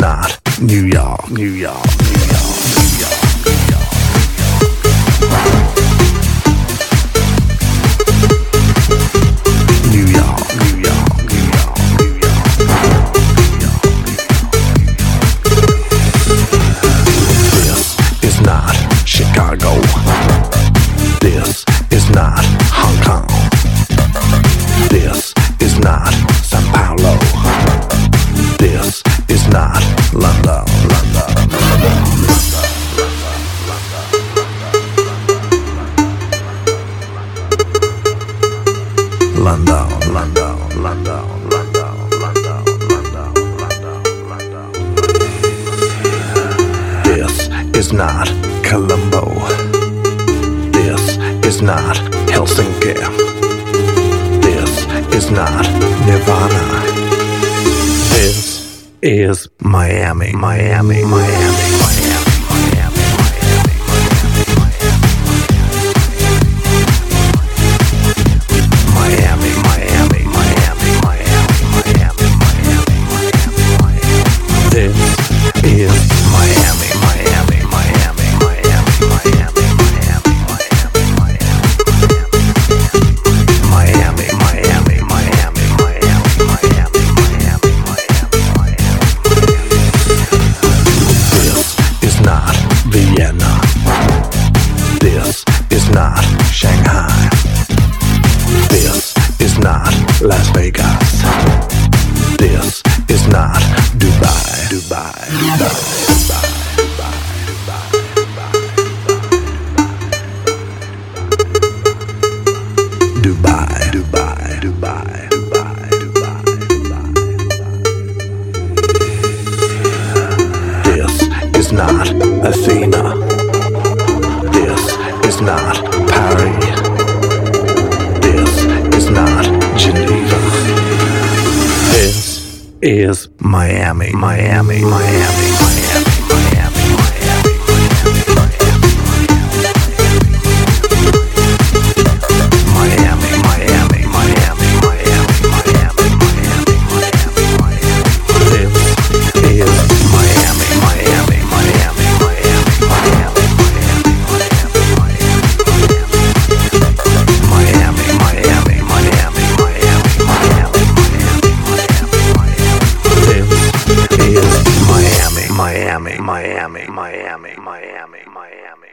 not New York, New York, New York, New York, New York. New York, New York, New York, New York, New York. This is not Chicago. This is not Hong Kong. This is not Sao Paulo. This is not London, London, London, London, London, London, London, London, London, London. This is not Colombo. This is not Helsinki. This is not Nirvana. This is Miami, Miami, Miami, Miami. Vienna. This is not Shanghai. This is not Las Vegas. This is not Dubai, Dubai, Dubai, Dubai, Dubai, Dubai, Dubai, Dubai, Dubai, Dubai, Dubai, Dubai. This is not Athena. This is not Paris. This is not Geneva. This is Miami, Miami, Miami, Miami, Miami, Miami, Miami, Miami, Miami, Miami, Miami, Miami, Miami. This is Miami, Miami, Miami, Miami, Miami, Miami, Miami, Miami, Miami, Miami. This is Miami, Miami, Miami, Miami, Miami, Miami.